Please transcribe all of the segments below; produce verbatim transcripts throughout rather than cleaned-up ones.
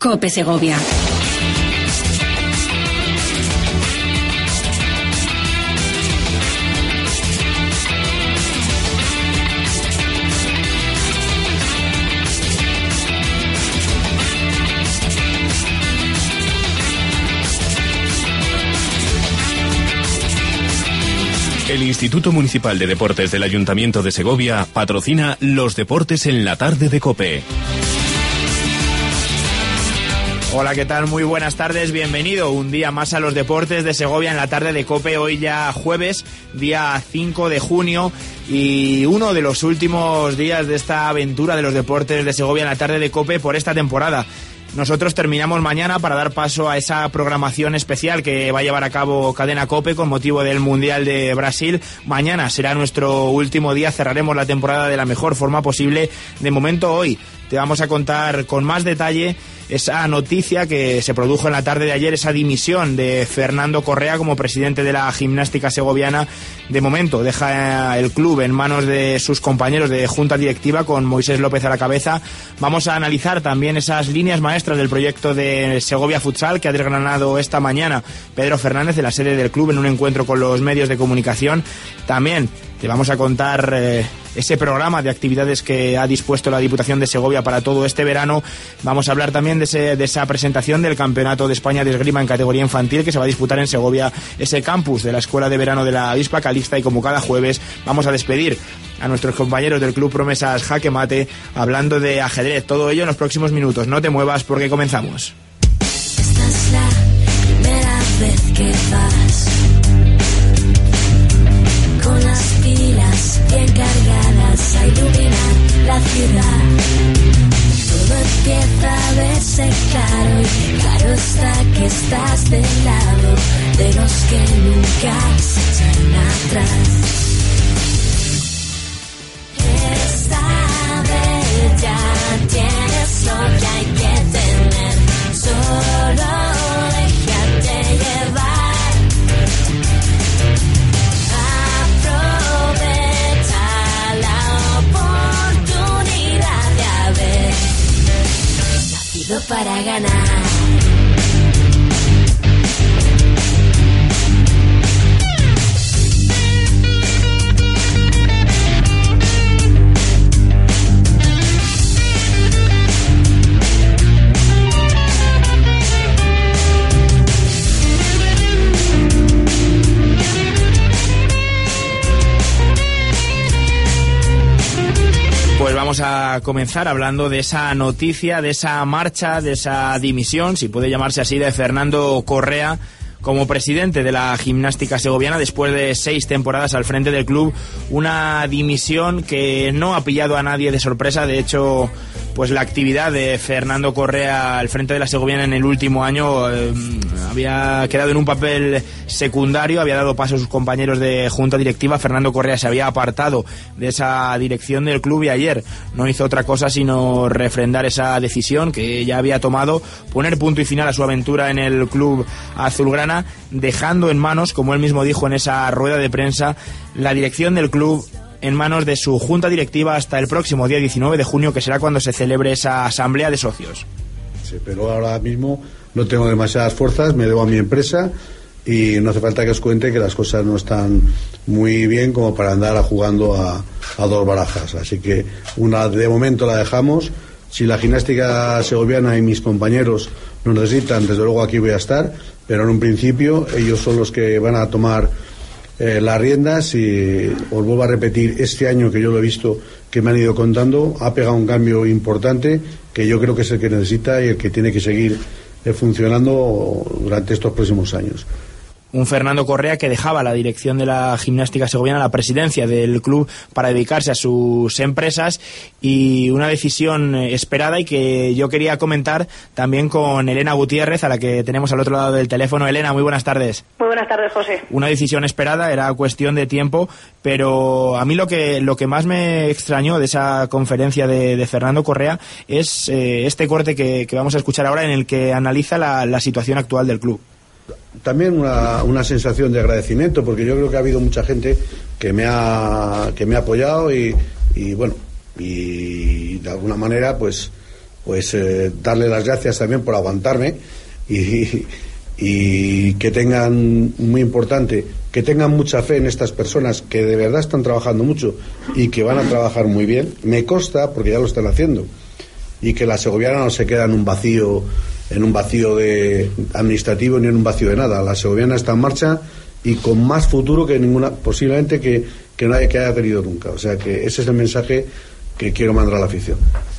COPE Segovia. El Instituto Municipal de Deportes del Ayuntamiento de Segovia patrocina los deportes en la tarde de COPE. Hola, ¿qué tal? Muy buenas tardes, bienvenido un día más a los deportes de Segovia en la tarde de COPE, hoy ya jueves, día cinco de junio, y uno de los últimos días de esta aventura de los deportes de Segovia en la tarde de COPE por esta temporada. Nosotros terminamos mañana para dar paso a esa programación especial que va a llevar a cabo Cadena COPE con motivo del Mundial de Brasil. Mañana será nuestro último día, cerraremos la temporada de la mejor forma posible. De momento, hoy te vamos a contar con más detalle esa noticia que se produjo en la tarde de ayer, esa dimisión de Fernando Correa como presidente de la gimnástica segoviana. De momento deja el club en manos de sus compañeros de junta directiva con Moisés López a la cabeza. Vamos a analizar también esas líneas maestras del proyecto de Segovia Futsal que ha desgranado esta mañana Pedro Fernández de la sede del club en un encuentro con los medios de comunicación. También te vamos a contar eh, ese programa de actividades que ha dispuesto la Diputación de Segovia para todo este verano. Vamos a hablar también de, ese, de esa presentación del Campeonato de España de Esgrima en categoría infantil que se va a disputar en Segovia, ese campus de la Escuela de Verano de la Avispa Calixta, y como cada jueves vamos a despedir a nuestros compañeros del Club Promesas Jaque Mate hablando de ajedrez. Todo ello en los próximos minutos. No te muevas porque comenzamos. Esta es la primera vez que vas con las pilas bien cargadas a iluminar la ciudad. Todo empieza a verse claro y claro está que estás del lado de los que nunca se echan atrás. Esta vez ya tienes lo que hay que tener, solo déjate llevar. Para ganar. Pues vamos a comenzar hablando de esa noticia, de esa marcha, de esa dimisión, si puede llamarse así, de Fernando Correa como presidente de la gimnástica segoviana después de seis temporadas al frente del club. Una dimisión que no ha pillado a nadie de sorpresa. De hecho, pues la actividad de Fernando Correa al frente de la segoviana en el último año eh, había quedado en un papel secundario, había dado paso a sus compañeros de junta directiva. Fernando Correa se había apartado de esa dirección del club y ayer no hizo otra cosa sino refrendar esa decisión que ya había tomado, poner punto y final a su aventura en el club azulgrana, dejando en manos, como él mismo dijo en esa rueda de prensa, la dirección del club en manos de su junta directiva hasta el próximo día diecinueve de junio, que será cuando se celebre esa asamblea de socios. Sí, pero ahora mismo no tengo demasiadas fuerzas, me debo a mi empresa y no hace falta que os cuente que las cosas no están muy bien como para andar jugando a, a dos barajas. Así que una de momento la dejamos. Si la gimnástica segoviana y mis compañeros nos necesitan, desde luego aquí voy a estar, pero en un principio ellos son los que van a tomar eh, las riendas. Y os vuelvo a repetir, este año que yo lo he visto, que me han ido contando, ha pegado un cambio importante que yo creo que es el que necesita y el que tiene que seguir eh, funcionando durante estos próximos años. Un Fernando Correa que dejaba la dirección de la gimnástica segoviana, la presidencia del club, para dedicarse a sus empresas, y una decisión esperada y que yo quería comentar también con Elena Gutiérrez, a la que tenemos al otro lado del teléfono. Elena, muy buenas tardes. Muy buenas tardes, José. Una decisión esperada, era cuestión de tiempo, pero a mí lo que lo que más me extrañó de esa conferencia de, de Fernando Correa es eh, este corte que, que vamos a escuchar ahora, en el que analiza la, la situación actual del club. También una, una sensación de agradecimiento, porque yo creo que ha habido mucha gente que me ha que me ha apoyado y, y bueno, y de alguna manera pues pues eh, darle las gracias también por aguantarme y, y que tengan, muy importante, que tengan mucha fe en estas personas que de verdad están trabajando mucho y que van a trabajar muy bien. Me consta, porque ya lo están haciendo, y que la segoviana no se queda en un vacío, en un vacío de administrativo ni en un vacío de nada. La segoviana está en marcha y con más futuro que ninguna, posiblemente que, que nadie que haya tenido nunca. O sea que ese es el mensaje que quiero mandar a la afición.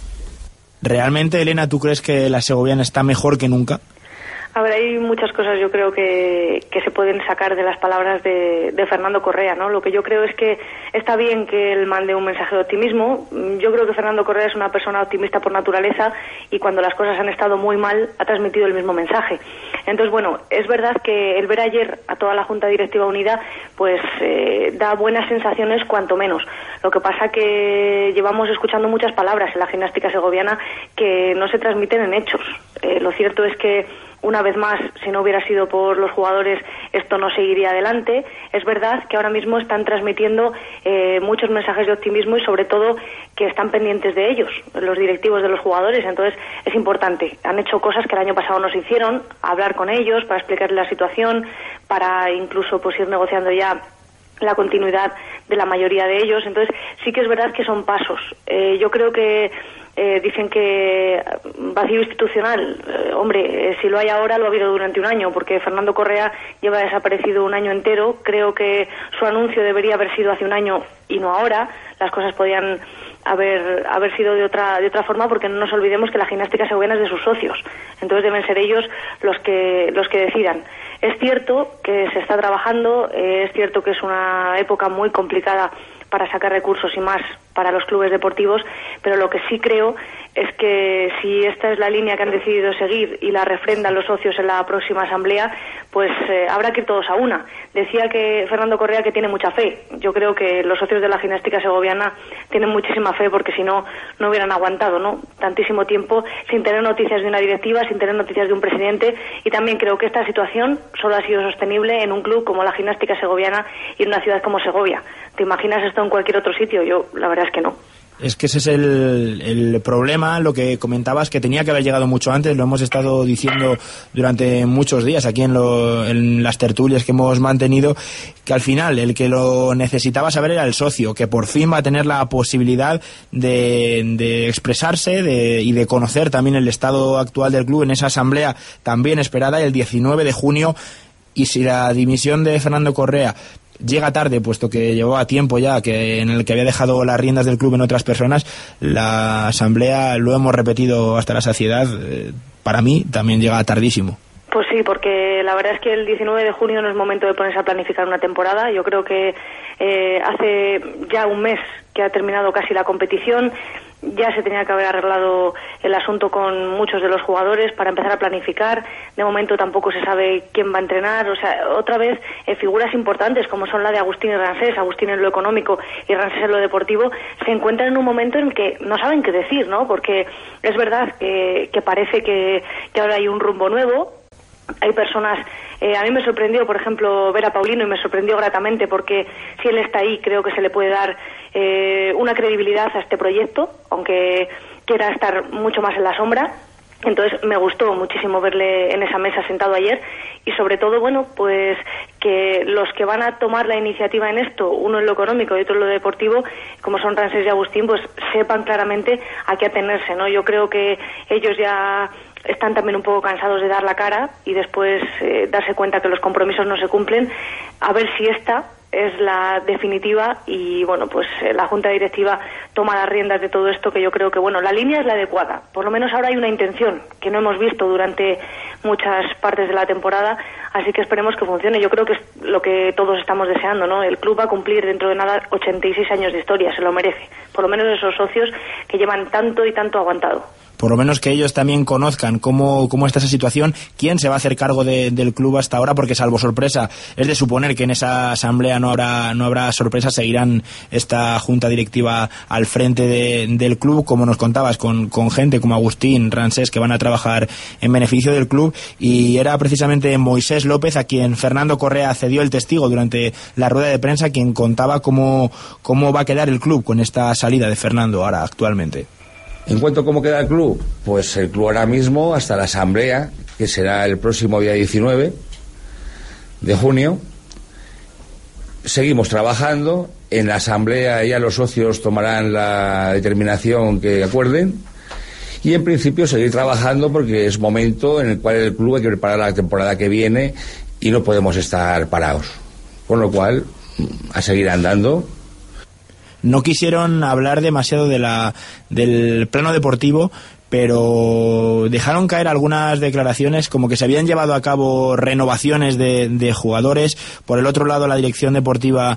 ¿Realmente, Elena, tú crees que la segoviana está mejor que nunca? A ver, hay muchas cosas yo creo que, que se pueden sacar de las palabras de, de Fernando Correa, ¿no? Lo que yo creo es que está bien que él mande un mensaje de optimismo. Yo creo que Fernando Correa es una persona optimista por naturaleza y cuando las cosas han estado muy mal ha transmitido el mismo mensaje. Entonces, bueno, es verdad que el ver ayer a toda la Junta Directiva unida pues eh, da buenas sensaciones cuanto menos. Lo que pasa que llevamos escuchando muchas palabras en la gimnástica segoviana que no se transmiten en hechos. Eh, lo cierto es que una vez más, si no hubiera sido por los jugadores, esto no seguiría adelante. Es verdad que ahora mismo están transmitiendo eh, muchos mensajes de optimismo y sobre todo que están pendientes de ellos, los directivos de los jugadores. Entonces es importante. Han hecho cosas que el año pasado no se hicieron, hablar con ellos para explicarles la situación, para incluso pues ir negociando ya la continuidad de la mayoría de ellos. Entonces sí que es verdad que son pasos. Eh, yo creo que Eh, dicen que vacío institucional, eh, hombre, eh, si lo hay ahora lo ha habido durante un año, porque Fernando Correa lleva desaparecido un año entero. Creo que su anuncio debería haber sido hace un año y no ahora. Las cosas podían haber haber sido de otra de otra forma, porque no nos olvidemos que la gimnástica segoviana es de sus socios, entonces deben ser ellos los que los que decidan. Es cierto que se está trabajando, eh, es cierto que es una época muy complicada para sacar recursos y más para los clubes deportivos, pero lo que sí creo es que si esta es la línea que han decidido seguir y la refrendan los socios en la próxima asamblea, pues eh, habrá que ir todos a una. Decía que Fernando Correa que tiene mucha fe. Yo creo que los socios de la gimnástica segoviana tienen muchísima fe, porque si no, no hubieran aguantado, ¿no?, tantísimo tiempo sin tener noticias de una directiva, sin tener noticias de un presidente. Y también creo que esta situación solo ha sido sostenible en un club como la gimnástica segoviana y en una ciudad como Segovia. ¿Te imaginas esto en cualquier otro sitio? Yo la verdad es que no. Es que ese es el, el problema, lo que comentabas, que tenía que haber llegado mucho antes. Lo hemos estado diciendo durante muchos días aquí en, lo, en las tertulias que hemos mantenido, que al final el que lo necesitaba saber era el socio, que por fin va a tener la posibilidad de, de expresarse de, y de conocer también el estado actual del club en esa asamblea también esperada el diecinueve de junio. Y si la dimisión de Fernando Correa llega tarde, puesto que llevaba tiempo ya que en el que había dejado las riendas del club en otras personas, la asamblea, lo hemos repetido hasta la saciedad, eh, para mí también llega tardísimo. Pues sí, porque la verdad es que el diecinueve de junio no es momento de ponerse a planificar una temporada. Yo creo que eh, hace ya un mes que ha terminado casi la competición. Ya se tenía que haber arreglado el asunto con muchos de los jugadores para empezar a planificar. De momento tampoco se sabe quién va a entrenar. O sea, otra vez eh, figuras importantes como son la de Agustín y Ransés, Agustín en lo económico y Ransés en lo deportivo, se encuentran en un momento en que no saben qué decir, ¿no? Porque es verdad que, que parece que, que ahora hay un rumbo nuevo. Hay personas, eh, a mí me sorprendió, por ejemplo, ver a Paulino, y me sorprendió gratamente, porque si él está ahí, creo que se le puede dar eh, una credibilidad a este proyecto, aunque quiera estar mucho más en la sombra. Entonces me gustó muchísimo verle en esa mesa sentado ayer, y sobre todo, bueno, pues que los que van a tomar la iniciativa en esto, uno en lo económico y otro en lo deportivo, como son Ransés y Agustín, pues sepan claramente a qué atenerse, ¿no? Yo creo que ellos ya están también un poco cansados de dar la cara y después eh, darse cuenta que los compromisos no se cumplen. A ver si esta es la definitiva y, bueno, pues eh, la Junta Directiva toma las riendas de todo esto, que yo creo que, bueno, la línea es la adecuada. Por lo menos ahora hay una intención que no hemos visto durante muchas partes de la temporada, así que esperemos que funcione. Yo creo que es lo que todos estamos deseando, ¿no? El club va a cumplir dentro de nada ochenta y seis años de historia, se lo merece. Por lo menos esos socios que llevan tanto y tanto aguantado. Por lo menos que ellos también conozcan cómo, cómo está esa situación, quién se va a hacer cargo de, del club hasta ahora, porque salvo sorpresa, es de suponer que en esa asamblea no habrá no habrá sorpresa, seguirán esta junta directiva al frente de, del club, como nos contabas, con, con gente como Agustín, Ransés, que van a trabajar en beneficio del club, y era precisamente Moisés López a quien Fernando Correa cedió el testigo durante la rueda de prensa, quien contaba cómo, cómo va a quedar el club con esta salida de Fernando ahora actualmente. En cuanto a cómo queda el club, pues el club ahora mismo, hasta la asamblea, que será el próximo día diecinueve de junio, seguimos trabajando. En la asamblea ya los socios tomarán la determinación que acuerden, y en principio seguir trabajando porque es momento en el cual el club hay que preparar la temporada que viene y no podemos estar parados. Con lo cual, a seguir andando. No quisieron hablar demasiado de la del plano deportivo, pero dejaron caer algunas declaraciones como que se habían llevado a cabo renovaciones de, de jugadores. Por el otro lado, la dirección deportiva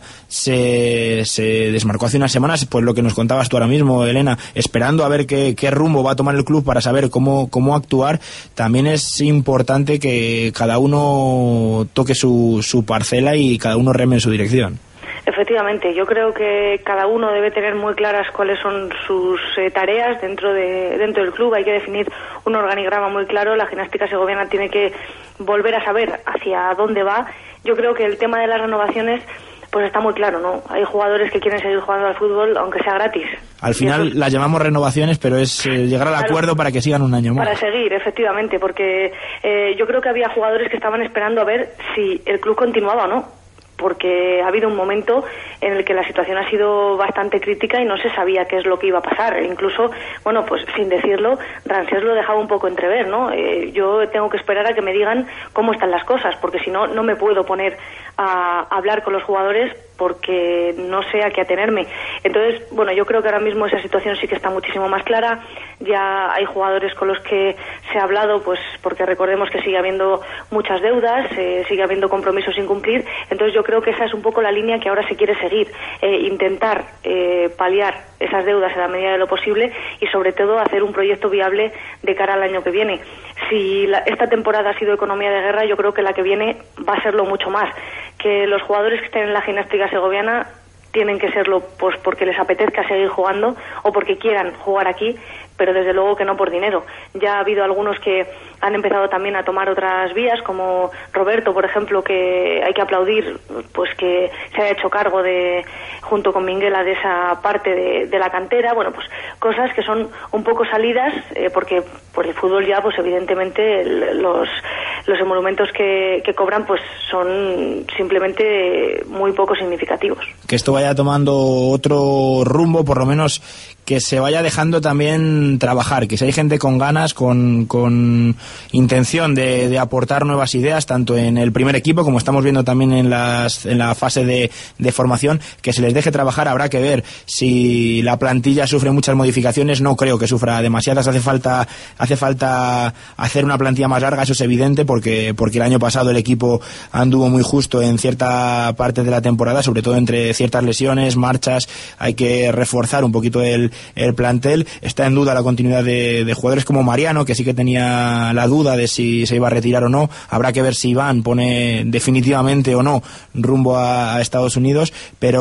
se, se desmarcó hace unas semanas, pues lo que nos contabas tú ahora mismo, Elena, esperando a ver qué, qué rumbo va a tomar el club para saber cómo, cómo actuar. También es importante que cada uno toque su, su parcela y cada uno reme en su dirección. Efectivamente, yo creo que cada uno debe tener muy claras cuáles son sus eh, tareas dentro de dentro del club. Hay que definir un organigrama muy claro. La gimnástica segoviana tiene que volver a saber hacia dónde va. Yo creo que el tema de las renovaciones pues está muy claro, ¿no? Hay jugadores que quieren seguir jugando al fútbol aunque sea gratis. Al final las llamamos renovaciones, pero es eh, llegar al claro, acuerdo para que sigan un año más. Para seguir, efectivamente, porque eh, yo creo que había jugadores que estaban esperando a ver si el club continuaba o no, porque ha habido un momento en el que la situación ha sido bastante crítica y no se sabía qué es lo que iba a pasar. Incluso, bueno, pues sin decirlo, Ramsés lo dejaba un poco entrever, ¿no? Eh, yo tengo que esperar a que me digan cómo están las cosas, porque si no, no me puedo poner a hablar con los jugadores porque no sé a qué atenerme. Entonces, bueno, yo creo que ahora mismo esa situación sí que está muchísimo más clara. Ya hay jugadores con los que se ha hablado, pues porque recordemos que sigue habiendo muchas deudas, eh, sigue habiendo compromisos sin cumplir. Entonces yo creo que esa es un poco la línea que ahora se quiere seguir, eh, intentar eh, paliar esas deudas en la medida de lo posible y sobre todo hacer un proyecto viable de cara al año que viene. Si la, esta temporada ha sido economía de guerra, yo creo que la que viene va a serlo mucho más. Que los jugadores que estén en la gimnástica segoviana tienen que serlo pues porque les apetezca seguir jugando o porque quieran jugar aquí, pero desde luego que no por dinero. Ya ha habido algunos que han empezado también a tomar otras vías, como Roberto, por ejemplo, que hay que aplaudir, pues que se ha hecho cargo de, junto con Minguela, de esa parte de, de la cantera. Bueno, pues cosas que son un poco salidas, eh, porque por el fútbol ya, pues evidentemente el, los los emolumentos que, que cobran pues son simplemente muy poco significativos. Que esto vaya tomando otro rumbo, por lo menos que se vaya dejando también trabajar, que si hay gente con ganas, con, con intención de, de aportar nuevas ideas, tanto en el primer equipo como estamos viendo también en, las, en la fase de, de formación, que se les deje trabajar. Habrá que ver si la plantilla sufre muchas modificaciones. No creo que sufra demasiadas. Hace falta, hace falta hacer una plantilla más larga, eso es evidente, porque, porque el año pasado el equipo anduvo muy justo en cierta parte de la temporada, sobre todo entre ciertas lesiones, marchas. Hay que reforzar un poquito el el plantel. Está en duda la continuidad de, de jugadores como Mariano, que sí que tenía la duda de si se iba a retirar o no. Habrá que ver si Iván pone definitivamente o no rumbo a, a Estados Unidos,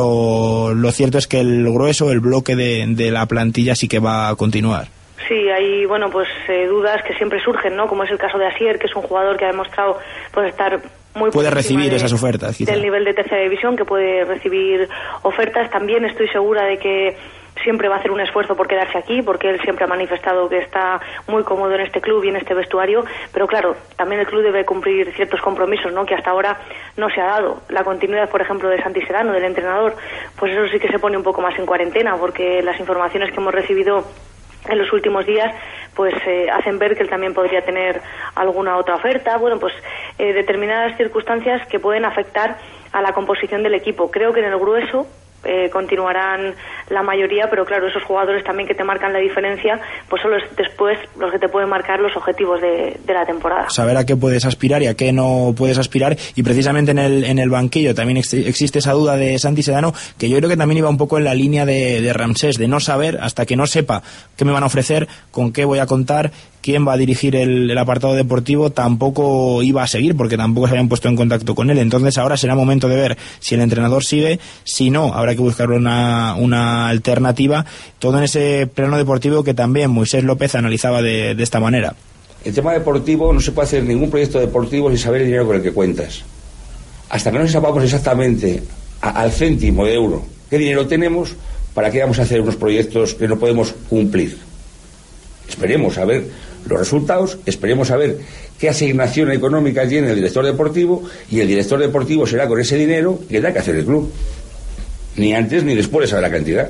pero lo cierto es que el grueso, el bloque de, de la plantilla sí que va a continuar. Sí, hay, bueno, pues eh, dudas que siempre surgen, ¿no? Como es el caso de Asier, que es un jugador que ha demostrado pues estar muy puede recibir de, esas ofertas, quizá. Del nivel de tercera división, que puede recibir ofertas. También estoy segura de que siempre va a hacer un esfuerzo por quedarse aquí, porque él siempre ha manifestado que está muy cómodo en este club y en este vestuario, pero claro, también el club debe cumplir ciertos compromisos, ¿no?, que hasta ahora no se ha dado. La continuidad, por ejemplo, de Santi Sedano, del entrenador, pues eso sí que se pone un poco más en cuarentena, porque las informaciones que hemos recibido en los últimos días pues eh, hacen ver que él también podría tener alguna otra oferta. Bueno, pues eh, determinadas circunstancias que pueden afectar a la composición del equipo. Creo que en el grueso eh, continuarán la mayoría, pero claro, esos jugadores también que te marcan la diferencia, pues son los, después los que te pueden marcar los objetivos de, de la temporada. Saber a qué puedes aspirar y a qué no puedes aspirar, y precisamente en el en el banquillo también ex, existe esa duda de Santi Sedano, que yo creo que también iba un poco en la línea de, de Ramsés, de no saber, hasta que no sepa qué me van a ofrecer, con qué voy a contar, quién va a dirigir el, el apartado deportivo, tampoco iba a seguir, porque tampoco se habían puesto en contacto con él. Entonces ahora será momento de ver si el entrenador sigue, si no, habrá que buscar una, una alternativa, todo en ese plano deportivo que también Moisés López analizaba de, de esta manera. El tema deportivo, no se puede hacer ningún proyecto deportivo sin saber el dinero con el que cuentas. Hasta que no sepamos exactamente a, al céntimo de euro qué dinero tenemos, para qué vamos a hacer unos proyectos que no podemos cumplir. Esperemos a ver los resultados, esperemos a ver qué asignación económica tiene el director deportivo, y el director deportivo será con ese dinero que da que hacer el club. Ni antes ni después de saber la cantidad.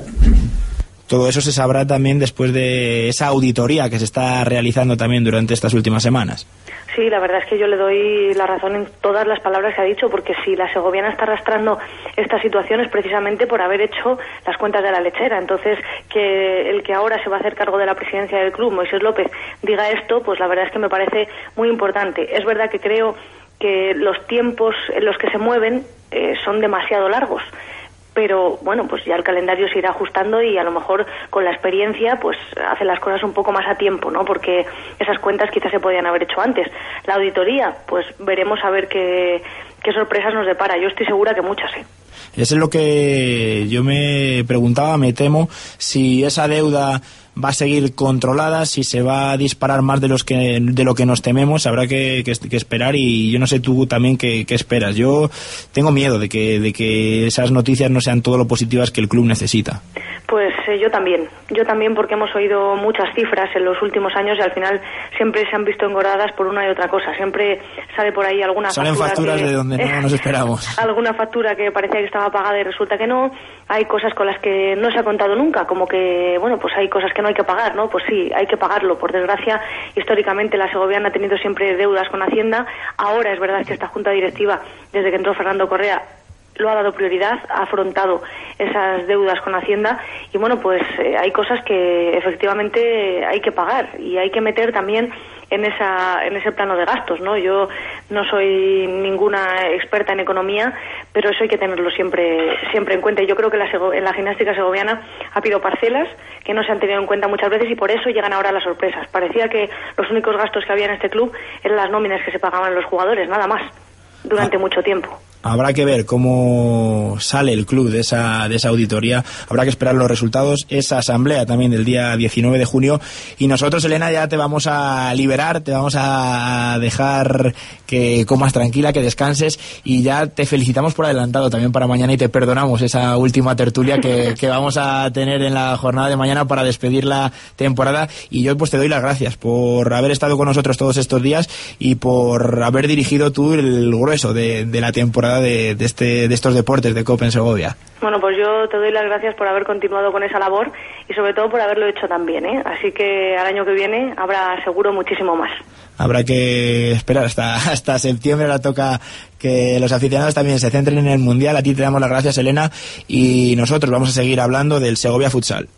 Todo eso se sabrá también después de esa auditoría que se está realizando también durante estas últimas semanas. Sí, la verdad es que yo le doy la razón en todas las palabras que ha dicho, porque si la segoviana está arrastrando esta situación es precisamente por haber hecho las cuentas de la lechera. Entonces, que el que ahora se va a hacer cargo de la presidencia del club, Moisés López, diga esto, pues la verdad es que me parece muy importante. Es verdad que creo que los tiempos en los que se mueven eh, son demasiado largos. Pero bueno, pues ya el calendario se irá ajustando y a lo mejor con la experiencia pues hace las cosas un poco más a tiempo, ¿no? Porque esas cuentas quizás se podían haber hecho antes. La auditoría, pues veremos a ver qué, qué sorpresas nos depara. Yo estoy segura que muchas, ¿eh? Eso es lo que yo me preguntaba, me temo, si esa deuda va a seguir controlada, si se va a disparar más de los que de lo que nos tememos. Habrá que, que, que esperar, y yo no sé tú también qué, qué esperas. Yo tengo miedo de que, de que esas noticias no sean todo lo positivas que el club necesita. Pues eh, yo también, yo también porque hemos oído muchas cifras en los últimos años y al final siempre se han visto engordadas por una y otra cosa. Siempre sale por ahí alguna Salen factura facturas que, de donde no nos esperamos. Alguna factura que parecía que estaba pagada y resulta que no. Hay cosas con las que no se ha contado nunca, como que, bueno, pues hay cosas que no hay que pagar, ¿no? Pues sí, hay que pagarlo. Por desgracia, históricamente la segoviana ha tenido siempre deudas con Hacienda. Ahora es verdad que esta junta directiva, desde que entró Fernando Correa, lo ha dado prioridad, ha afrontado esas deudas con Hacienda y bueno, pues eh, hay cosas que efectivamente hay que pagar y hay que meter también en esa en ese plano de gastos, ¿no? Yo no soy ninguna experta en economía, pero eso hay que tenerlo siempre siempre en cuenta. Y yo creo que la Sego, en la gimnástica segoviana ha habido parcelas que no se han tenido en cuenta muchas veces y por eso llegan ahora las sorpresas. Parecía que los únicos gastos que había en este club eran las nóminas que se pagaban a los jugadores, nada más, durante ah. mucho tiempo. Habrá que ver cómo sale el club de esa de esa auditoría, habrá que esperar los resultados, esa asamblea también del día diecinueve de junio, y nosotros, Elena, ya te vamos a liberar, te vamos a dejar que comas tranquila, que descanses, y ya te felicitamos por adelantado también para mañana y te perdonamos esa última tertulia que, que vamos a tener en la jornada de mañana para despedir la temporada. Y yo pues te doy las gracias por haber estado con nosotros todos estos días y por haber dirigido tú el grueso de, de la temporada De, de, este, de estos deportes de COPE en Segovia. Bueno, pues yo te doy las gracias por haber continuado con esa labor y sobre todo por haberlo hecho tan bien, ¿eh? Así que al año que viene habrá seguro muchísimo más. Habrá que esperar hasta, hasta septiembre, ahora toca que los aficionados también se centren en el Mundial. A ti te damos las gracias, Elena, y nosotros vamos a seguir hablando del Segovia Futsal.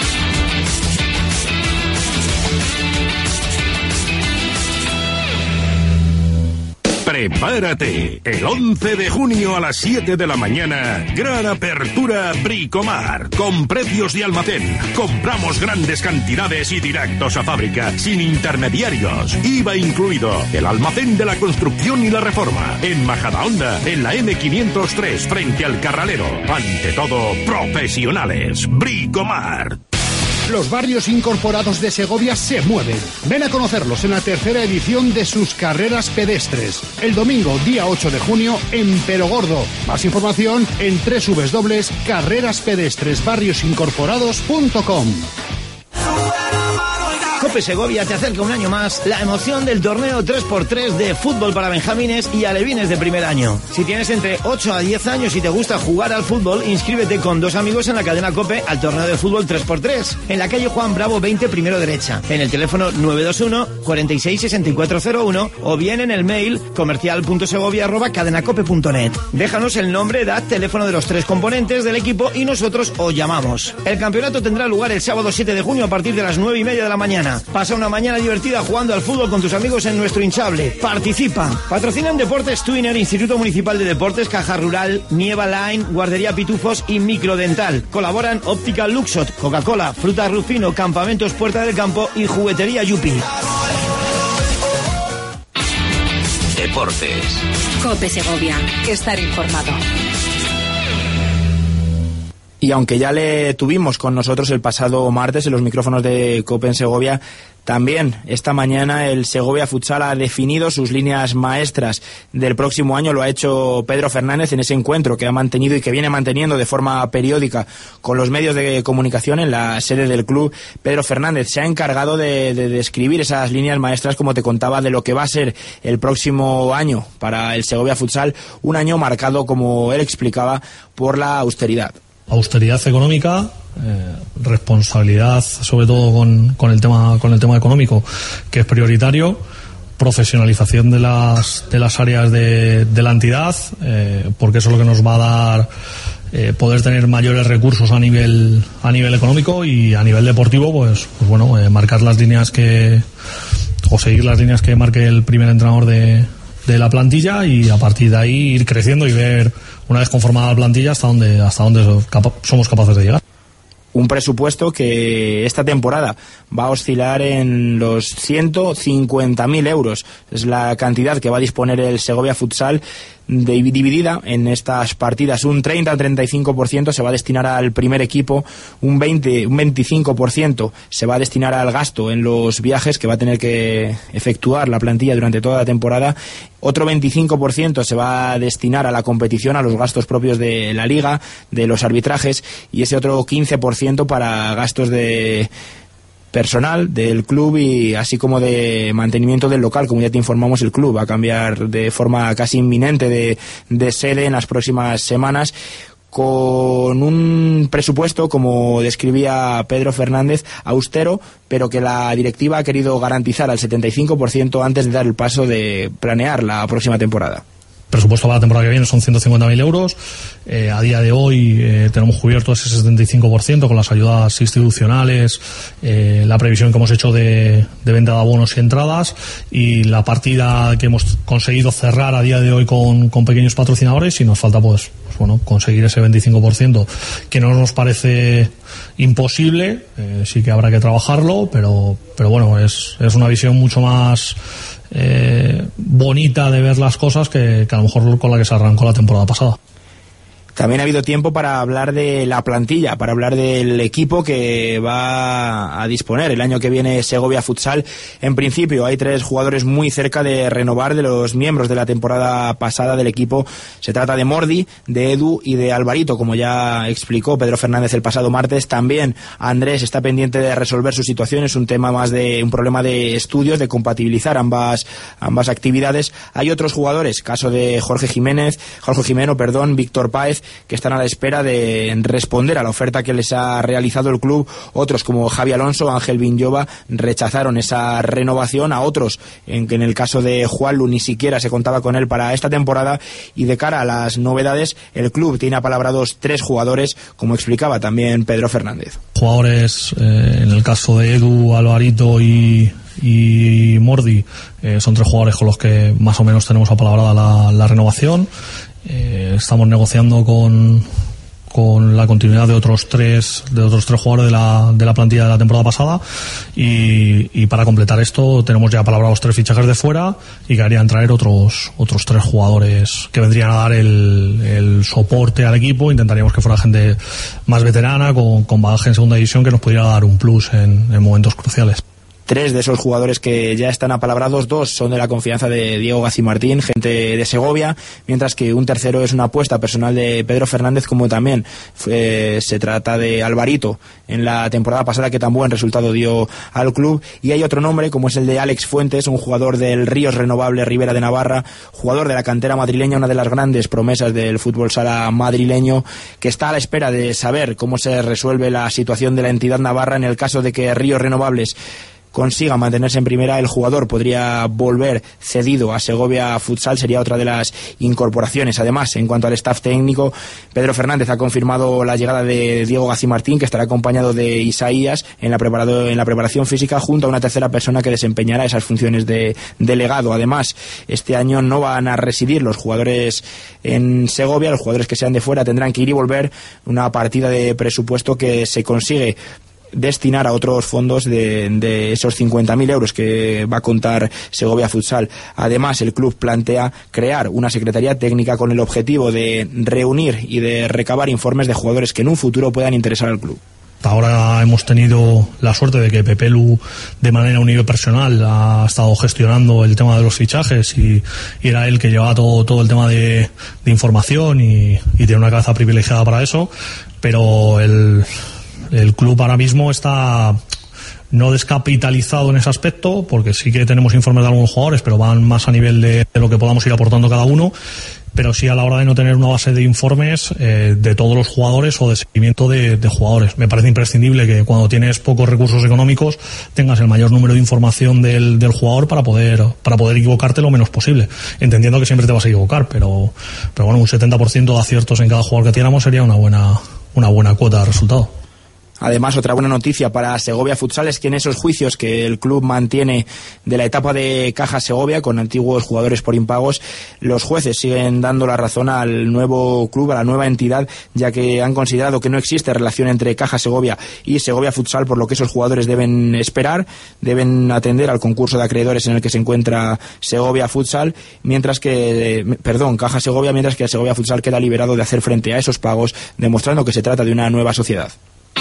Prepárate, el once de junio a las siete de la mañana, gran apertura Bricomart, con precios de almacén. Compramos grandes cantidades y directos a fábrica, sin intermediarios, I V A incluido. El almacén de la construcción y la reforma, en Majadahonda, en la eme quinientos tres, frente al Carralero. Ante todo, profesionales. Bricomart. Los barrios incorporados de Segovia se mueven. Ven a conocerlos en la tercera edición de sus carreras pedestres. El domingo, día ocho de junio, en Perogordo. Más información en doble u doble u doble u punto carreras pedestres barrios incorporados punto com. COPE Segovia te acerca un año más la emoción del torneo tres por tres de fútbol para benjamines y alevines de primer año. Si tienes entre ocho a diez años y te gusta jugar al fútbol, inscríbete con dos amigos en la cadena COPE al torneo de fútbol tres por tres, en la calle Juan Bravo veinte, primero derecha, en el teléfono nueve dos uno, cuarenta y seis, sesenta y cuatro cero uno o bien en el mail comercial punto segovia arroba cadenacope punto net. Déjanos el nombre, edad, teléfono de los tres componentes del equipo y nosotros os llamamos. El campeonato tendrá lugar el sábado siete de junio a partir de las nueve y media de la mañana. Pasa una mañana divertida jugando al fútbol con tus amigos en nuestro hinchable. Participa. Patrocinan Deportes Twinner, Instituto Municipal de Deportes, Caja Rural, Nieva Line, Guardería Pitufos y Microdental. Colaboran Óptica Luxot, Coca-Cola, Fruta Rufino, Campamentos Puerta del Campo y Juguetería Yupi. Deportes. COPE Segovia. Estar informado. Y aunque ya le tuvimos con nosotros el pasado martes en los micrófonos de COPE en Segovia, también esta mañana el Segovia Futsal ha definido sus líneas maestras del próximo año. Lo ha hecho Pedro Fernández en ese encuentro que ha mantenido y que viene manteniendo de forma periódica con los medios de comunicación en la sede del club. Pedro Fernández se ha encargado de, de describir esas líneas maestras, como te contaba, de lo que va a ser el próximo año para el Segovia Futsal, un año marcado, como él explicaba, por la austeridad. Austeridad económica, eh, responsabilidad sobre todo con, con el tema con el tema económico, que es prioritario, profesionalización de las de las áreas de, de la entidad, eh, porque eso es lo que nos va a dar eh, poder tener mayores recursos a nivel a nivel económico, y a nivel deportivo, pues, pues bueno, eh, marcar las líneas que o seguir las líneas que marque el primer entrenador de de la plantilla, y a partir de ahí ir creciendo y ver, una vez conformada la plantilla, hasta dónde hasta dónde somos capaces de llegar. Un presupuesto que esta temporada va a oscilar en los ciento cincuenta mil euros. Es la cantidad que va a disponer el Segovia Futsal, de, dividida en estas partidas. Un treinta al treinta y cinco por ciento se va a destinar al primer equipo, un veinte, un veinticinco por ciento se va a destinar al gasto en los viajes que va a tener que efectuar la plantilla durante toda la temporada. Otro veinticinco por ciento se va a destinar a la competición, a los gastos propios de la liga, de los arbitrajes, y ese otro quince por ciento para gastos de personal del club, y así como de mantenimiento del local. Como ya te informamos, el club va a cambiar de forma casi inminente de, de sede en las próximas semanas, con un presupuesto, como describía Pedro Fernández, austero, pero que la directiva ha querido garantizar al setenta y cinco por ciento antes de dar el paso de planear la próxima temporada. Presupuesto para la temporada que viene son ciento cincuenta mil euros. Eh, a día de hoy eh, tenemos cubierto ese setenta y cinco por ciento con las ayudas institucionales, eh, la previsión que hemos hecho de, de venta de abonos y entradas, y la partida que hemos conseguido cerrar a día de hoy con, con pequeños patrocinadores, y nos falta pues, pues bueno, conseguir ese veinticinco por ciento, que no nos parece imposible. Eh, sí que habrá que trabajarlo, pero, pero bueno, es, es una visión mucho más Eh, bonita de ver las cosas que, que a lo mejor con la que se arrancó la temporada pasada. También ha habido tiempo para hablar de la plantilla, para hablar del equipo que va a disponer el año que viene Segovia Futsal. En principio hay tres jugadores muy cerca de renovar de los miembros de la temporada pasada del equipo. Se trata de Mordi, de Edu y de Alvarito, como ya explicó Pedro Fernández el pasado martes. También Andrés está pendiente de resolver su situación, es un tema más de un problema de estudios, de compatibilizar ambas ambas actividades. Hay otros jugadores, caso de Jorge Jiménez, Jorge Jimeno, perdón, Víctor Páez, que están a la espera de responder a la oferta que les ha realizado el club. Otros, como Javi Alonso, Ángel Vinyova, rechazaron esa renovación. A otros, en que en el caso de Juanlu ni siquiera se contaba con él para esta temporada. Y de cara a las novedades, el club tiene apalabrados tres jugadores, como explicaba también Pedro Fernández. Jugadores, eh, en el caso de Edu, Alvarito y y Mordi, eh, son tres jugadores con los que más o menos tenemos apalabrada la, la renovación. Eh, estamos negociando con con la continuidad de otros tres de otros tres jugadores de la, de la plantilla de la temporada pasada, y, y para completar esto tenemos ya palabrados tres fichajes de fuera, y querían traer otros otros tres jugadores que vendrían a dar el, el soporte al equipo. Intentaríamos que fuera gente más veterana, con, con bagaje en segunda división, que nos pudiera dar un plus en, en momentos cruciales. Tres de esos jugadores que ya están apalabrados, dos son de la confianza de Diego Gacimartín, gente de Segovia, mientras que un tercero es una apuesta personal de Pedro Fernández, como también fue, se trata de Alvarito en la temporada pasada, que tan buen resultado dio al club. Y hay otro nombre, como es el de Alex Fuentes, un jugador del Ríos Renovable Ribera de Navarra, jugador de la cantera madrileña, una de las grandes promesas del fútbol sala madrileño, que está a la espera de saber cómo se resuelve la situación de la entidad navarra. En el caso de que Ríos Renovables consiga mantenerse en primera, el jugador podría volver cedido a Segovia Futsal, sería otra de las incorporaciones. Además, en cuanto al staff técnico, Pedro Fernández ha confirmado la llegada de Diego Gacimartín, que estará acompañado de Isaías en la, preparado, en la preparación física, junto a una tercera persona que desempeñará esas funciones de delegado. Además, este año no van a residir los jugadores en Segovia, los jugadores que sean de fuera tendrán que ir y volver, una partida de presupuesto que se consigue destinar a otros fondos de, de esos cincuenta mil euros que va a contar Segovia Futsal. Además, el club plantea crear una secretaría técnica con el objetivo de reunir y de recabar informes de jugadores que en un futuro puedan interesar al club. Ahora hemos tenido la suerte de que Pepe Lu, de manera unipersonal, ha estado gestionando el tema de los fichajes y, y era él que llevaba todo, todo el tema de, de información y, y tiene una cabeza privilegiada para eso, pero el, el club ahora mismo está no descapitalizado en ese aspecto, porque sí que tenemos informes de algunos jugadores, pero van más a nivel de, de lo que podamos ir aportando cada uno, pero sí a la hora de no tener una base de informes eh, de todos los jugadores o de seguimiento de, de jugadores. Me parece imprescindible que cuando tienes pocos recursos económicos tengas el mayor número de información del, del jugador para poder para poder equivocarte lo menos posible, entendiendo que siempre te vas a equivocar, pero pero bueno, un setenta por ciento de aciertos en cada jugador que tuviéramos sería una buena una buena cuota de resultado. Además, otra buena noticia para Segovia Futsal es que en esos juicios que el club mantiene de la etapa de Caja Segovia con antiguos jugadores por impagos, los jueces siguen dando la razón al nuevo club, a la nueva entidad, ya que han considerado que no existe relación entre Caja Segovia y Segovia Futsal, por lo que esos jugadores deben esperar, deben atender al concurso de acreedores en el que se encuentra Segovia Futsal, mientras que, perdón, Caja Segovia, mientras que Segovia Futsal queda liberado de hacer frente a esos pagos, demostrando que se trata de una nueva sociedad.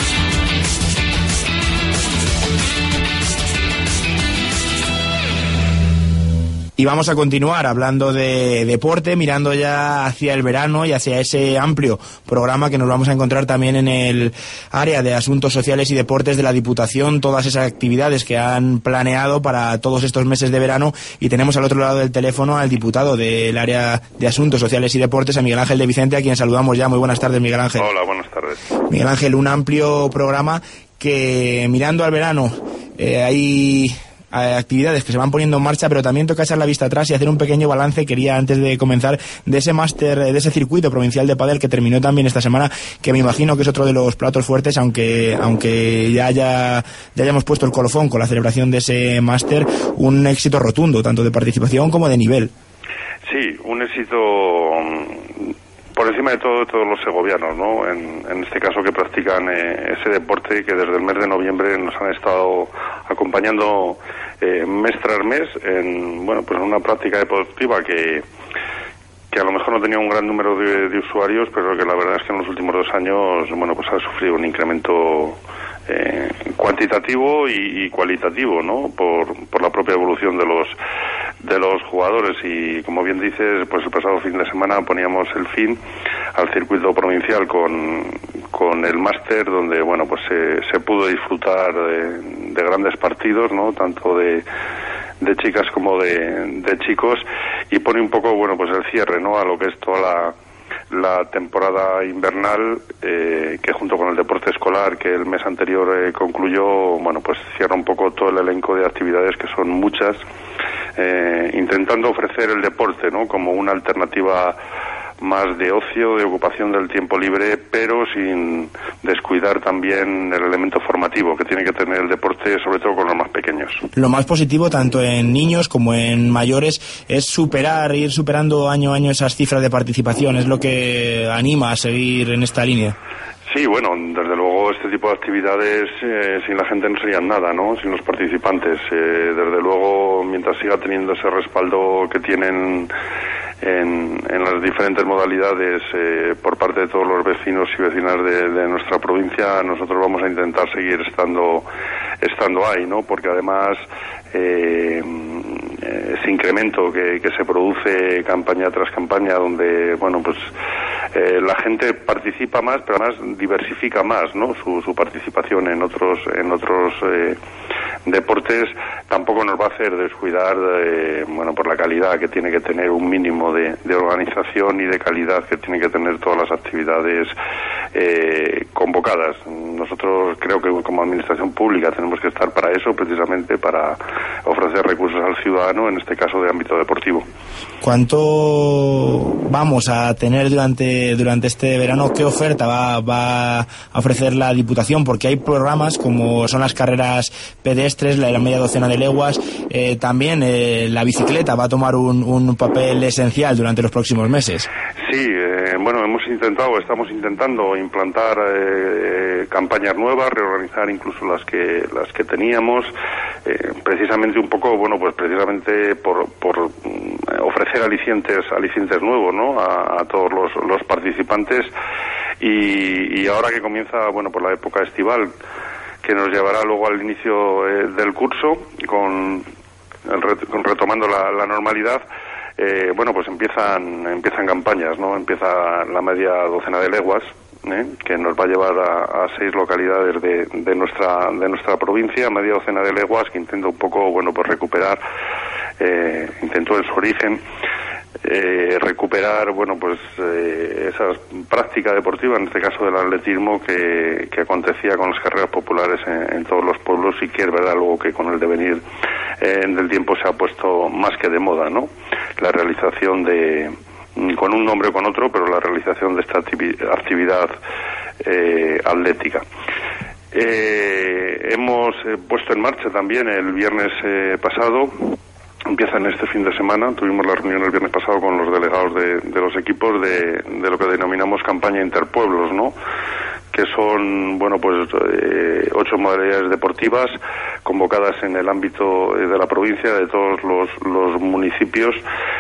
Y vamos a continuar hablando de deporte, mirando ya hacia el verano y hacia ese amplio programa que nos vamos a encontrar también en el área de Asuntos Sociales y Deportes de la Diputación, todas esas actividades que han planeado para todos estos meses de verano. Y tenemos al otro lado del teléfono al diputado del área de Asuntos Sociales y Deportes, a Miguel Ángel de Vicente, a quien saludamos ya. Muy buenas tardes, Miguel Ángel. Hola, buenas tardes. Miguel Ángel, un amplio programa que, mirando al verano, eh, hay actividades que se van poniendo en marcha, pero también toca echar la vista atrás y hacer un pequeño balance. Quería, antes de comenzar, de ese máster, de ese circuito provincial de pádel que terminó también esta semana, que me imagino que es otro de los platos fuertes, aunque aunque ya haya ya hayamos puesto el colofón con la celebración de ese máster, un éxito rotundo, tanto de participación como de nivel. Sí, un éxito por encima de todo de todos los segovianos, ¿no? En, en este caso, que practican eh, ese deporte, que desde el mes de noviembre nos han estado acompañando eh, mes tras mes en, bueno, pues en una práctica deportiva que que a lo mejor no tenía un gran número de, de usuarios, pero que la verdad es que en los últimos dos años, bueno, pues ha sufrido un incremento eh, cuantitativo y, y cualitativo, ¿no? Por, por la propia evolución de los de los jugadores. Y como bien dices, pues el pasado fin de semana poníamos el fin al circuito provincial con, con el máster, donde, bueno, pues se, se pudo disfrutar de, de grandes partidos, ¿no? Tanto de de chicas como de, de chicos, y pone un poco, bueno, pues el cierre, ¿no? A lo que es toda la la temporada invernal, eh, que junto con el deporte escolar que el mes anterior eh, concluyó, bueno, pues cierra un poco todo el elenco de actividades, que son muchas, eh, intentando ofrecer el deporte, ¿no? Como una alternativa más de ocio, de ocupación del tiempo libre, pero sin descuidar también el elemento formativo que tiene que tener el deporte, sobre todo con los más pequeños. Lo más positivo, tanto en niños como en mayores, es superar, ir superando año a año esas cifras de participación. Es lo que anima a seguir en esta línea. Sí, bueno, desde luego este tipo de actividades eh, sin la gente no serían nada, ¿no? Sin los participantes. Eh, desde luego, mientras siga teniendo ese respaldo que tienen en, en las diferentes modalidades eh, por parte de todos los vecinos y vecinas de, de nuestra provincia, nosotros vamos a intentar seguir estando estando ahí, ¿no? Porque además eh, ese incremento que, que se produce campaña tras campaña, donde, bueno, pues eh, la gente participa más, pero además diversifica más, ¿no? Su, su participación en otros en otros eh, deportes, tampoco nos va a hacer descuidar, de, bueno, por la calidad que tiene que tener, un mínimo de, de organización y de calidad que tienen que tener todas las actividades eh, convocadas. Nosotros creo que como administración pública tenemos que estar para eso, precisamente para ofrecer recursos al ciudadano, en este caso de ámbito deportivo. ¿Cuánto vamos a tener durante durante este verano? ¿Qué oferta va, va a ofrecer la Diputación? Porque hay programas como son las carreras pedestres, la, la media docena de leguas, eh, también eh, la bicicleta va a tomar un, un papel esencial durante los próximos meses. Sí, eh, bueno, hemos intentado, estamos intentando implantar eh, campañas nuevas, reorganizar incluso las que las que teníamos, eh, precisamente un poco, bueno, pues precisamente por, por ofrecer alicientes alicientes nuevos, ¿no? A, a todos los, los participantes y, y ahora que comienza, bueno, pues la época estival, que nos llevará luego al inicio eh, del curso con, el, con retomando la, la normalidad. Eh, bueno, pues empiezan empiezan campañas, ¿no? Empieza la media docena de leguas, ¿eh? Que nos va a llevar a, a seis localidades de, de nuestra de nuestra provincia, media docena de leguas que intenta un poco, bueno, pues recuperar, eh, intentó en su origen eh, recuperar, bueno, pues eh, esa práctica deportiva, en este caso del atletismo, que, que acontecía con las carreras populares en, en todos los pueblos y que es verdad luego que con el devenir eh, del tiempo se ha puesto más que de moda, ¿no? La realización de, con un nombre o con otro, pero la realización de esta actividad eh, atlética. Eh, hemos eh, puesto en marcha también el viernes eh, pasado, empiezan este fin de semana, tuvimos la reunión el viernes pasado con los delegados de, de los equipos de, de lo que denominamos campaña interpueblos, ¿no? Que son, bueno, pues eh, ocho modalidades deportivas convocadas en el ámbito de la provincia, de todos los, los municipios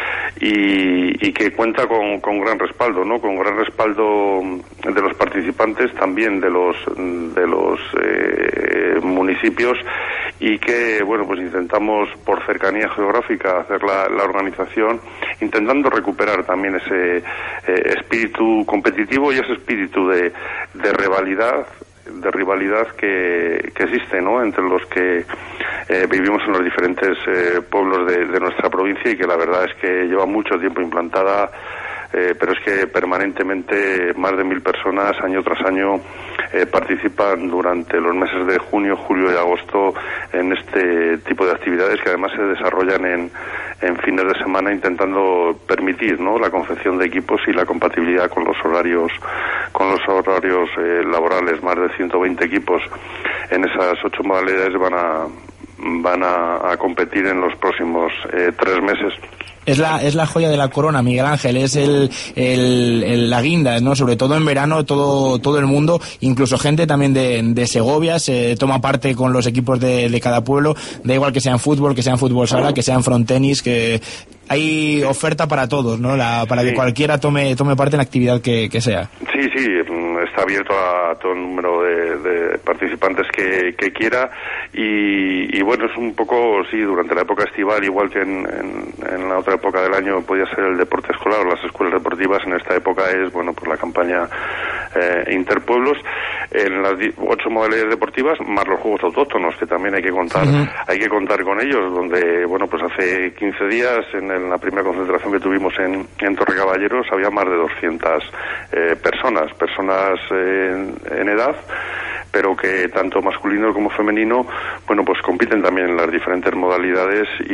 y, y que cuenta con, con gran respaldo, ¿no? Con gran respaldo de los participantes, también de los de los eh, municipios y que, bueno, pues intentamos por cercanía geográfica hacer la, la organización, intentando recuperar también ese eh, espíritu competitivo y ese espíritu de, de rivalidad de rivalidad que, que existe, ¿no? Entre los que eh, vivimos en los diferentes eh, pueblos de, de nuestra provincia y que la verdad es que lleva mucho tiempo implantada, eh, pero es que permanentemente más de mil personas año tras año eh, participan durante los meses de junio, julio y agosto en este tipo de actividades que además se desarrollan en, en fines de semana, intentando permitir, ¿no?, la confección de equipos y la compatibilidad con los horarios con los horarios eh, laborales. Más de ciento veinte equipos en esas ocho modalidades van a van a, a competir en los próximos eh, tres meses. Es la, es la joya de la corona, Miguel Ángel, es el, el, el la guinda, ¿no? Sobre todo en verano, todo, todo el mundo, incluso gente también de, de Segovia, se toma parte con los equipos de, de cada pueblo, da igual que sean fútbol, que sean fútbol sala, que sean frontenis, que hay oferta para todos, ¿no? La, para sí. que cualquiera tome, tome parte en la actividad que, que sea. Sí, sí, está abierto a todo el número de, de participantes que, que quiera y, y bueno, es un poco, sí, durante la época estival, igual que en, en, en la otra época del año podía ser el deporte escolar o las escuelas deportivas, en esta época es, bueno, pues la campaña eh, interpueblos en las ocho modalidades deportivas, más los juegos autóctonos, que también hay que contar, uh-huh. hay que contar con ellos, donde, bueno, pues hace quince días, en, el, en la primera concentración que tuvimos en, en Torrecaballeros, había más de doscientas eh, personas, personas eh, en, en edad, pero que tanto masculino como femenino, bueno, pues compiten también en las diferentes modalidades y,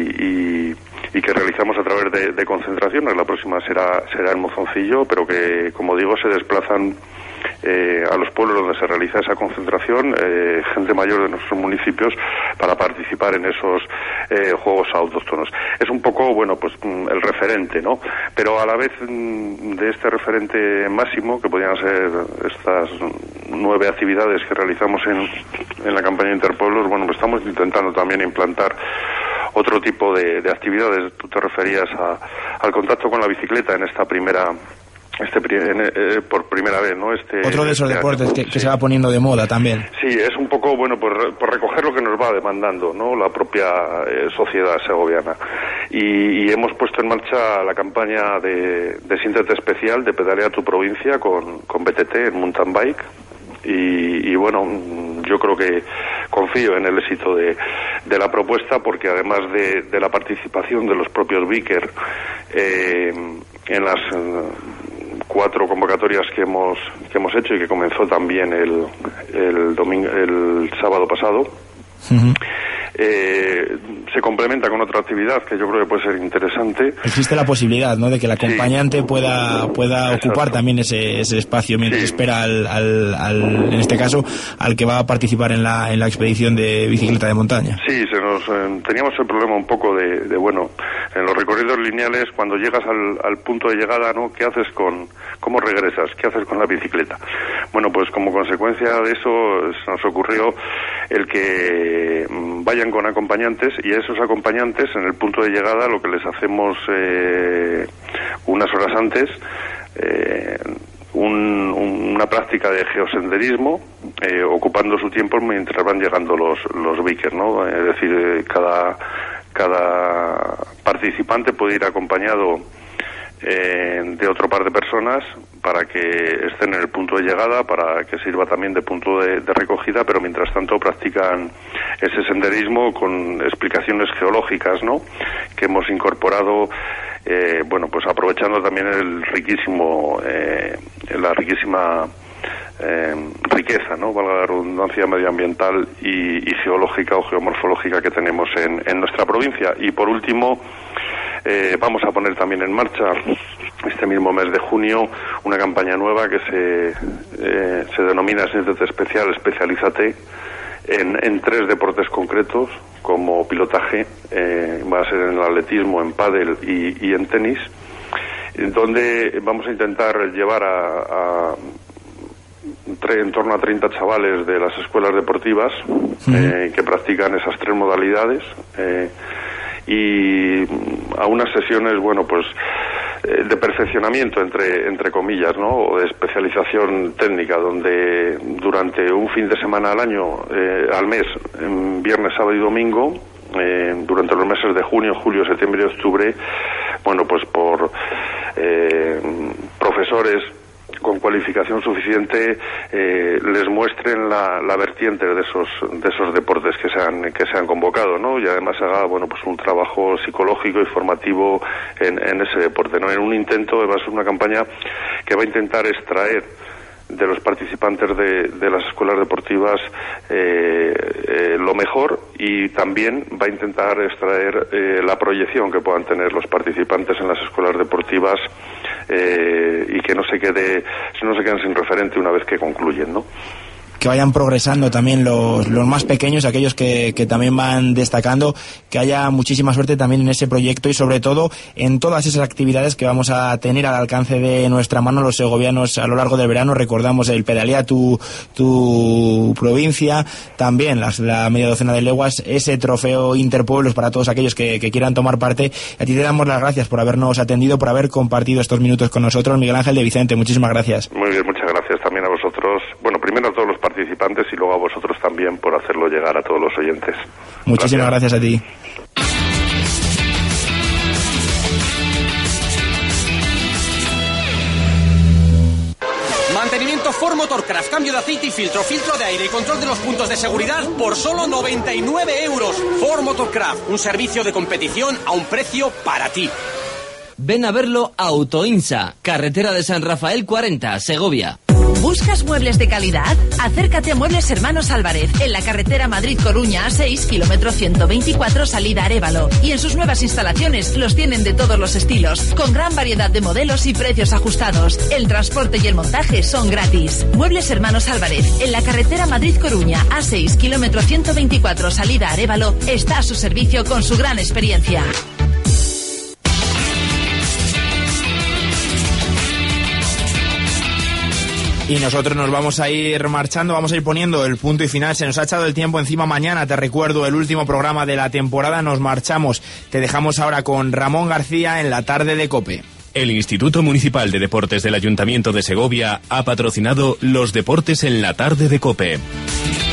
y, y que realizamos a través de, de concentraciones. La próxima será será en Mozoncillo, pero que, como digo, se desplazan eh, a los pueblos donde se realiza esa concentración, eh, gente mayor de nuestros municipios, para participar en esos eh, juegos autóctonos. Es un poco, bueno, pues el referente, ¿no? Pero a la vez de este referente máximo, que podrían ser estas nueve actividades que realizamos en, en la campaña Interpueblos, bueno, pues estamos intentando también implantar otro tipo de, de actividades. Tú te referías a, al contacto con la bicicleta en esta primera este en, eh, por primera vez, ¿no? Este otro de esos este deportes año, que, sí. que se va poniendo de moda también. Sí, es un poco, bueno, por, por recoger lo que nos va demandando, ¿no?, la propia eh, sociedad segoviana. Y, y hemos puesto en marcha la campaña de, de Siéntete Especial, de Pedalea tu Provincia, con, con B T T en mountain bike. Y, y bueno, yo creo que confío en el éxito de, de la propuesta, porque además de, de la participación de los propios bikers eh, en las eh, cuatro convocatorias que hemos que hemos hecho y que comenzó también el el domingo el sábado pasado, uh-huh. eh, se complementa con otra actividad que yo creo que puede ser interesante. Existe la posibilidad, ¿no?, de que el acompañante sí. pueda pueda Exacto. ocupar también ese, ese espacio mientras sí. espera al, al, al, en este caso, al que va a participar en la, en la expedición de bicicleta de montaña. Sí, se nos, eh, teníamos el problema un poco de, de, bueno, en los recorridos lineales, cuando llegas al, al punto de llegada, ¿no?, ¿qué haces con, cómo regresas? ¿Qué haces con la bicicleta? Bueno, pues como consecuencia de eso se nos ocurrió el que vayan con acompañantes, y a esos acompañantes en el punto de llegada lo que les hacemos eh, unas horas antes eh, un, una práctica de geosenderismo eh, ocupando su tiempo mientras van llegando los, los bikers, ¿no? Es decir, cada, cada participante puede ir acompañado eh, de otro par de personas para que estén en el punto de llegada, para que sirva también de punto de, de recogida, pero mientras tanto practican ese senderismo con explicaciones geológicas, ¿no?, que hemos incorporado, eh, bueno, pues aprovechando también el riquísimo, eh, la riquísima eh, riqueza, ¿no?, valga la redundancia, medioambiental y, y geológica o geomorfológica que tenemos en, en nuestra provincia. Y por último, eh, vamos a poner también en marcha este mismo mes de junio una campaña nueva que se eh, se denomina Siéntete Especial, Especialízate, en, en tres deportes concretos como pilotaje, eh, va a ser en el atletismo, en pádel y, y en tenis, donde vamos a intentar llevar a, a tre, en torno a treinta chavales de las escuelas deportivas sí. eh, que practican esas tres modalidades eh, y a unas sesiones, bueno, pues de perfeccionamiento, entre entre comillas, ¿no?, o de especialización técnica, donde durante un fin de semana al año, eh, al mes, en viernes, sábado y domingo, eh, durante los meses de junio, julio, septiembre y octubre, bueno, pues por eh, profesores con cualificación suficiente eh, les muestren la, la vertiente de esos de esos deportes que se han que se han convocado, ¿no?, y además haga, bueno, pues un trabajo psicológico y formativo en, en ese deporte, ¿no?, en un intento, va a ser una campaña que va a intentar extraer de los participantes de, de las escuelas deportivas eh, eh, lo mejor, y también va a intentar extraer eh, la proyección que puedan tener los participantes en las escuelas deportivas eh, y que no se quede, no se queden sin referente una vez que concluyen, ¿no? Que vayan progresando también los, los más pequeños, aquellos que, que también van destacando, que haya muchísima suerte también en ese proyecto y sobre todo en todas esas actividades que vamos a tener al alcance de nuestra mano los segovianos a lo largo del verano. Recordamos el Pedalea tu, tu provincia, también las, la media docena de leguas, ese trofeo Interpueblos para todos aquellos que, que quieran tomar parte. A ti te damos las gracias por habernos atendido, por haber compartido estos minutos con nosotros. Miguel Ángel de Vicente, muchísimas gracias. Muy bien, muchas gracias también a vosotros. Bueno, primero a todos los participantes y luego a vosotros también por hacerlo llegar a todos los oyentes. Muchísimas gracias, gracias a ti. Mantenimiento Ford Motorcraft, cambio de aceite y filtro, filtro de aire y control de los puntos de seguridad por solo noventa y nueve euros. Ford Motorcraft, un servicio de competición a un precio para ti. Ven a verlo a Autoinsa, carretera de San Rafael cuarenta, Segovia. ¿Buscas muebles de calidad? Acércate a Muebles Hermanos Álvarez, en la carretera Madrid-Coruña A seis, kilómetro ciento veinticuatro, salida Arévalo. Y en sus nuevas instalaciones los tienen de todos los estilos, con gran variedad de modelos y precios ajustados. El transporte y el montaje son gratis. Muebles Hermanos Álvarez, en la carretera Madrid-Coruña A seis, kilómetro ciento veinticuatro, salida Arévalo, está a su servicio con su gran experiencia. Y nosotros nos vamos a ir marchando, vamos a ir poniendo el punto y final. Se nos ha echado el tiempo encima. Mañana, te recuerdo, el último programa de la temporada. Nos marchamos. Te dejamos ahora con Ramón García en la tarde de COPE. El Instituto Municipal de Deportes del Ayuntamiento de Segovia ha patrocinado los deportes en la tarde de COPE.